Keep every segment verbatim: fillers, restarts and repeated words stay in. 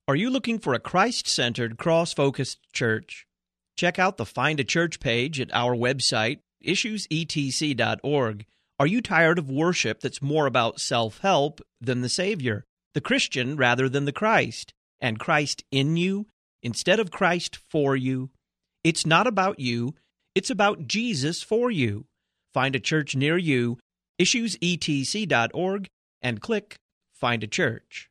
Are you looking for a Christ-centered, cross-focused church? Check out the Find a Church page at our website, issues e t c dot org. Are you tired of worship that's more about self-help than the Savior, the Christian rather than the Christ, and Christ in you instead of Christ for you? It's not about you, it's about Jesus for you. Find a church near you, issues e t c dot org, and click Find a Church.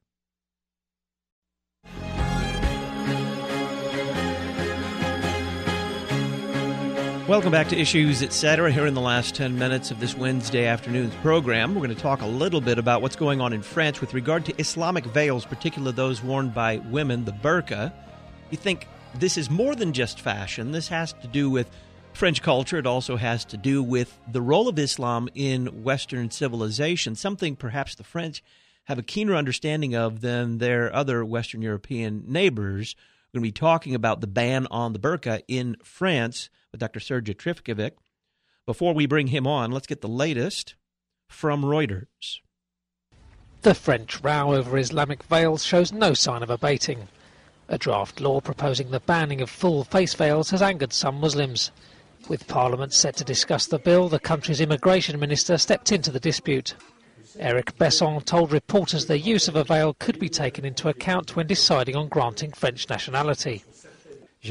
Welcome back to Issues, et cetera. Here in the last ten minutes of this Wednesday afternoon's program, we're going to talk a little bit about what's going on in France with regard to Islamic veils, particularly those worn by women, the burqa. You think this is more than just fashion. This has to do with French culture. It also has to do with the role of Islam in Western civilization, something perhaps the French have a keener understanding of than their other Western European neighbors. We're going to be talking about the ban on the burqa in France with Doctor Sergej Trifkovic. Before we bring him on, let's get the latest from Reuters. The French row over Islamic veils shows no sign of abating. A draft law proposing the banning of full face veils has angered some Muslims. With Parliament set to discuss the bill, the country's immigration minister stepped into the dispute. Eric Besson told reporters the use of a veil could be taken into account when deciding on granting French nationality. I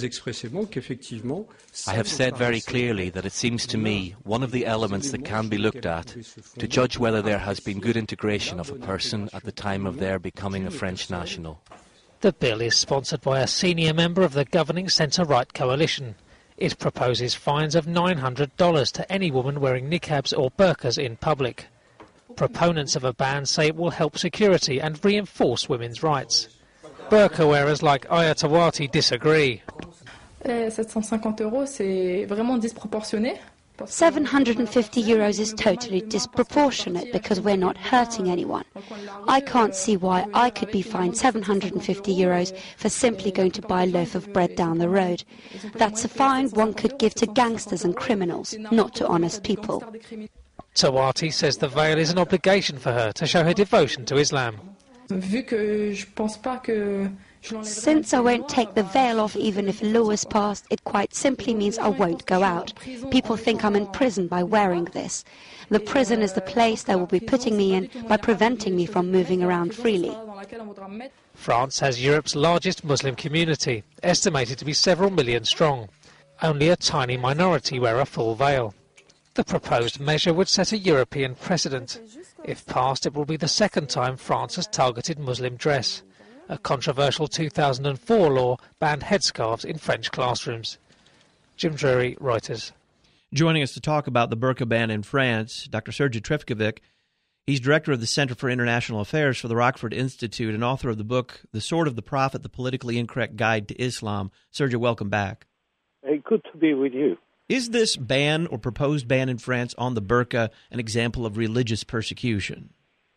have said very clearly that it seems to me one of the elements that can be looked at to judge whether there has been good integration of a person at the time of their becoming a French national. The bill is sponsored by a senior member of the governing centre-right coalition. It proposes fines of nine hundred dollars to any woman wearing niqabs or burqas in public. Proponents of a ban say it will help security and reinforce women's rights. Burqa wearers like Aya Tawati disagree. seven hundred fifty euros is totally disproportionate because we're not hurting anyone. I can't see why I could be fined seven hundred fifty euros for simply going to buy a loaf of bread down the road. That's a fine one could give to gangsters and criminals, not to honest people. Tawati says the veil is an obligation for her to show her devotion to Islam. Since I won't take the veil off even if a law is passed, it quite simply means I won't go out. People think I'm in prison by wearing this. The prison is the place they will be putting me in by preventing me from moving around freely. France has Europe's largest Muslim community, estimated to be several million strong. Only a tiny minority wear a full veil. The proposed measure would set a European precedent. If passed, it will be the second time France has targeted Muslim dress. A controversial two thousand four law banned headscarves in French classrooms. Jim Drury, Reuters. Joining us to talk about the burqa ban in France, Doctor Sergej Trifkovic. He's director of the Center for International Affairs for the Rockford Institute and author of the book, The Sword of the Prophet, The Politically Incorrect Guide to Islam. Sergej, welcome back. Hey, good to be with you. Is this ban or proposed ban in France on the burqa an example of religious persecution?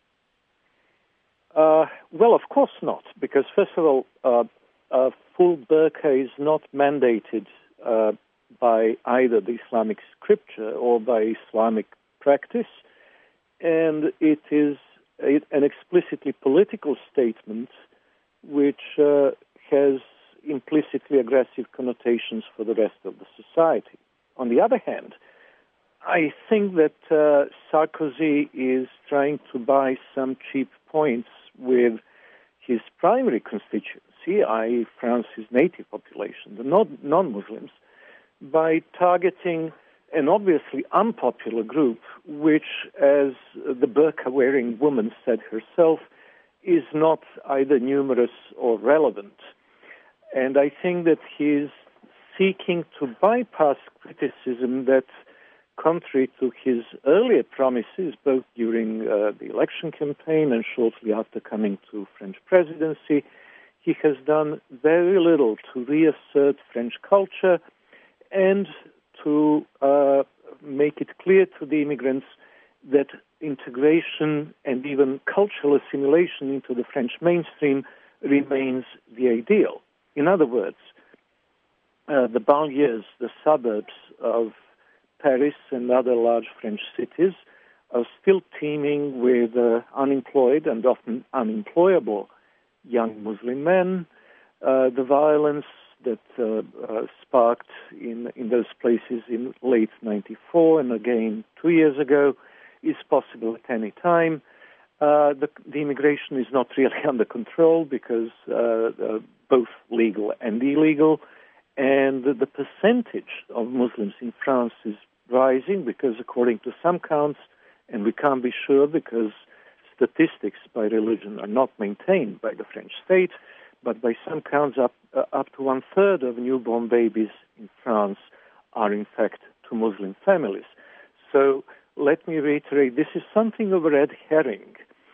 Uh, well, of course not, because first of all, uh, a full burqa is not mandated uh, by either the Islamic scripture or by Islamic practice, and it is a, an explicitly political statement which uh, has implicitly aggressive connotations for the rest of the society. On the other hand, I think that uh, Sarkozy is trying to buy some cheap points with his primary constituency, that is. France's native population, the non-Muslims, by targeting an obviously unpopular group, which, as the burqa-wearing woman said herself, is not either numerous or relevant. And I think that he's seeking to bypass criticism that, contrary to his earlier promises, both during uh, the election campaign and shortly after coming to French presidency, he has done very little to reassert French culture and to uh, make it clear to the immigrants that integration and even cultural assimilation into the French mainstream remains the ideal. In other words, uh, the banlieues, the suburbs of Paris and other large French cities are still teeming with uh, unemployed and often unemployable young Muslim men. Uh, the violence that uh, uh, sparked in, in those places in late ninety-four and again two years ago is possible at any time. Uh, the, the immigration is not really under control because uh, uh, both legal and illegal, and the percentage of Muslims in France is rising because according to some counts, and we can't be sure because statistics by religion are not maintained by the French state, but by some counts up, uh, up to one-third of newborn babies in France are in fact to Muslim families. So let me reiterate, this is something of a red herring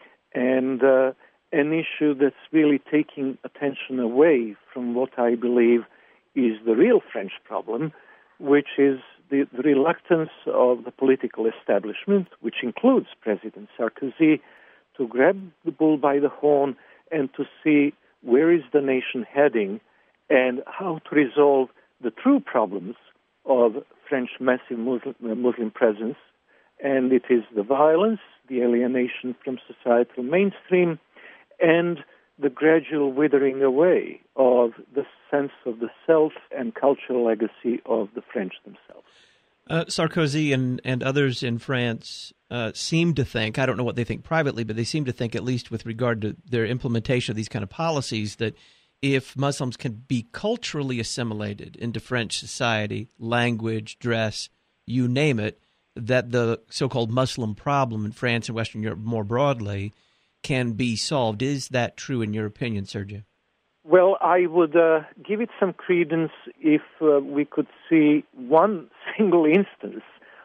and uh, an issue that's really taking attention away from what I believe is the real French problem, which is the, the reluctance of the political establishment, which includes President Sarkozy, to grab the bull by the horn and to see where is the nation heading and how to resolve the true problems of French massive Muslim, Muslim presence. And it is the violence, the alienation from societal mainstream, and the gradual withering away of the sense of the self and cultural legacy of the French themselves. Uh, Sarkozy and, and others in France uh, seem to think, I don't know what they think privately, but they seem to think, at least with regard to their implementation of these kind of policies, that if Muslims can be culturally assimilated into French society, language, dress, you name it, that the so-called Muslim problem in France and Western Europe more broadly can be solved. Is that true in your opinion, Sergio? Well, I would uh, give it some credence if uh, we could see one single instance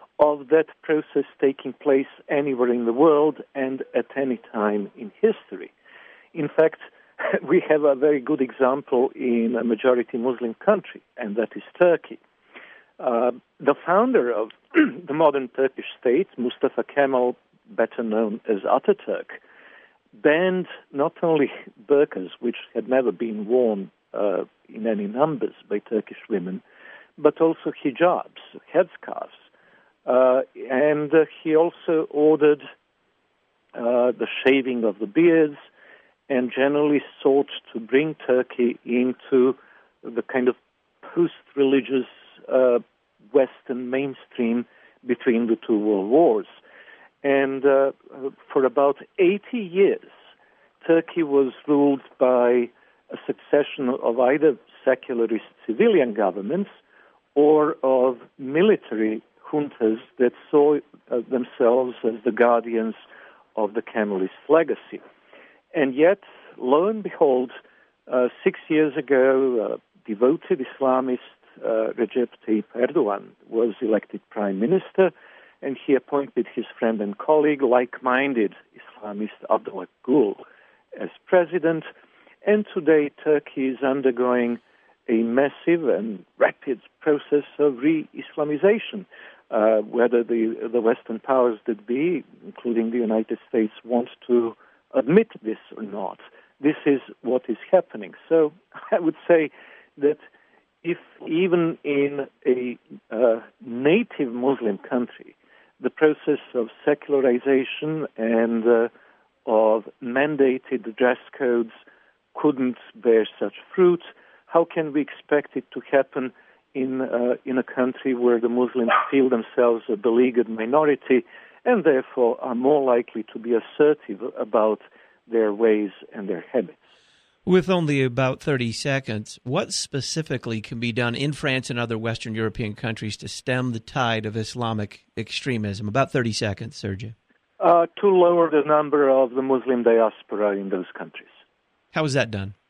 of that process taking place anywhere in the world and at any time in history. In fact, we have a very good example in a majority Muslim country, and that is Turkey. Uh, the founder of the modern Turkish state, Mustafa Kemal, better known as Ataturk, banned not only burqas, which had never been worn uh, in any numbers by Turkish women, but also hijabs, headscarves. Uh, and uh, he also ordered uh, the shaving of the beards and generally sought to bring Turkey into the kind of post-religious uh, Western mainstream between the two world wars. And uh, for about eighty years, Turkey was ruled by a succession of either secularist civilian governments or of military juntas that saw uh, themselves as the guardians of the Kemalist legacy. And yet, lo and behold, uh, six years ago, uh, devoted Islamist uh, Recep Tayyip Erdogan was elected prime minister, and he appointed his friend and colleague, like-minded Islamist Abdullah Gül, as president. And today, Turkey is undergoing a massive and rapid process of re-Islamization. Uh, whether the, the Western powers that be, including the United States, want to admit this or not, this is what is happening. So I would say that if even in a uh, native Muslim country, the process of secularization and uh, of mandated dress codes couldn't bear such fruit, how can we expect it to happen in uh, in a country where the Muslims feel themselves a beleaguered minority and therefore are more likely to be assertive about their ways and their habits? With only about thirty seconds, what specifically can be done in France and other Western European countries to stem the tide of Islamic extremism? About thirty seconds, Sergio. Uh, to lower the number of the Muslim diaspora in those countries. How is that done?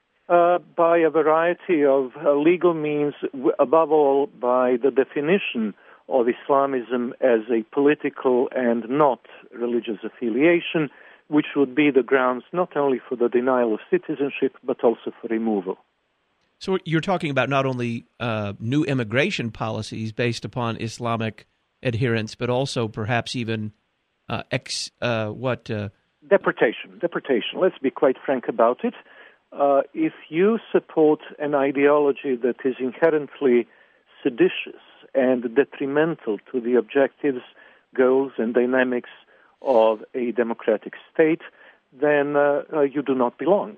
Uh, by a variety of uh, legal means, w- above all by the definition of Islamism as a political and not religious affiliation, which would be the grounds not only for the denial of citizenship, but also for removal. So you're talking about not only uh, new immigration policies based upon Islamic adherence, but also perhaps even uh, ex uh, what? Uh... Deportation. Deportation. Let's be quite frank about it. Uh, if you support an ideology that is inherently seditious and detrimental to the objectives, goals, and dynamics of a democratic state, then uh, uh, you do not belong.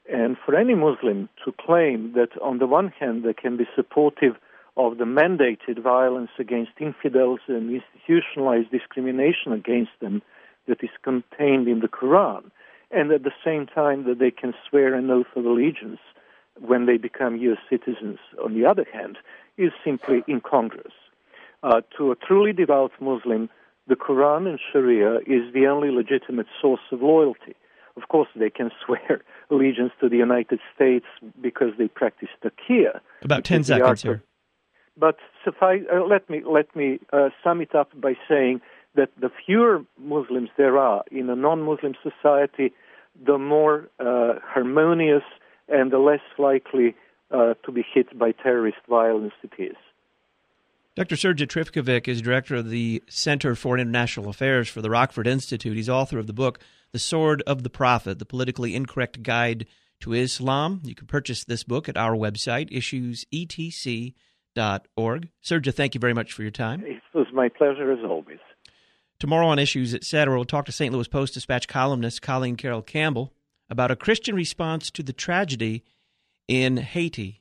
And for any Muslim to claim that on the one hand they can be supportive of the mandated violence against infidels and institutionalized discrimination against them that is contained in the Quran, and at the same time that they can swear an oath of allegiance when they become U S citizens, on the other hand, is simply incongruous. Uh, to a truly devout Muslim, the Quran and Sharia is the only legitimate source of loyalty. Of course, they can swear allegiance to the United States because they practice taqiyya. About ten seconds here. But suffice, uh, let me let me uh, sum it up by saying that the fewer Muslims there are in a non-Muslim society, the more uh, harmonious and the less likely uh, to be hit by terrorist violence it is. Doctor Srdja Trifkovic is director of the Center for International Affairs for the Rockford Institute. He's author of the book, The Sword of the Prophet, The Politically Incorrect Guide to Islam. You can purchase this book at our website, issues e t c dot org. Srdja, thank you very much for your time. It was my pleasure as always. Tomorrow on Issues, et cetera, we'll talk to Saint Louis Post-Dispatch columnist Colleen Carroll Campbell about a Christian response to the tragedy in Haiti.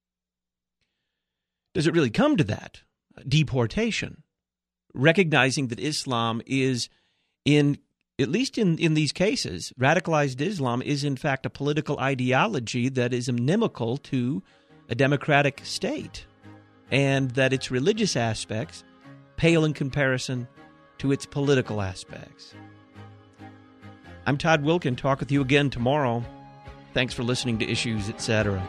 Does it really come to that? Deportation, recognizing that Islam is, in at least in, in these cases, radicalized Islam is in fact a political ideology that is inimical to a democratic state, and that its religious aspects pale in comparison to its political aspects. I'm Todd Wilken. Talk with you again tomorrow. Thanks for listening to Issues, et cetera.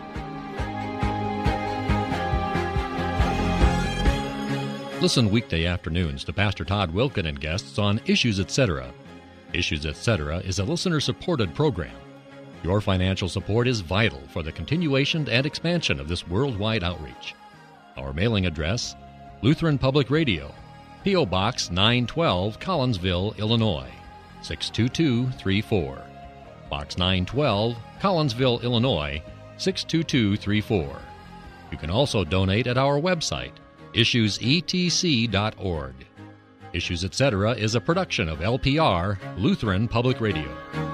Listen weekday afternoons to Pastor Todd Wilken and guests on Issues, et cetera. Issues, et cetera is a listener-supported program. Your financial support is vital for the continuation and expansion of this worldwide outreach. Our mailing address, Lutheran Public Radio, P O. Box nine twelve, Collinsville, Illinois, six two two three four. Box nine twelve, Collinsville, Illinois, six two two three four. You can also donate at our website, issues e t c dot org. Issues, et cetera is a production of L P R, Lutheran Public Radio.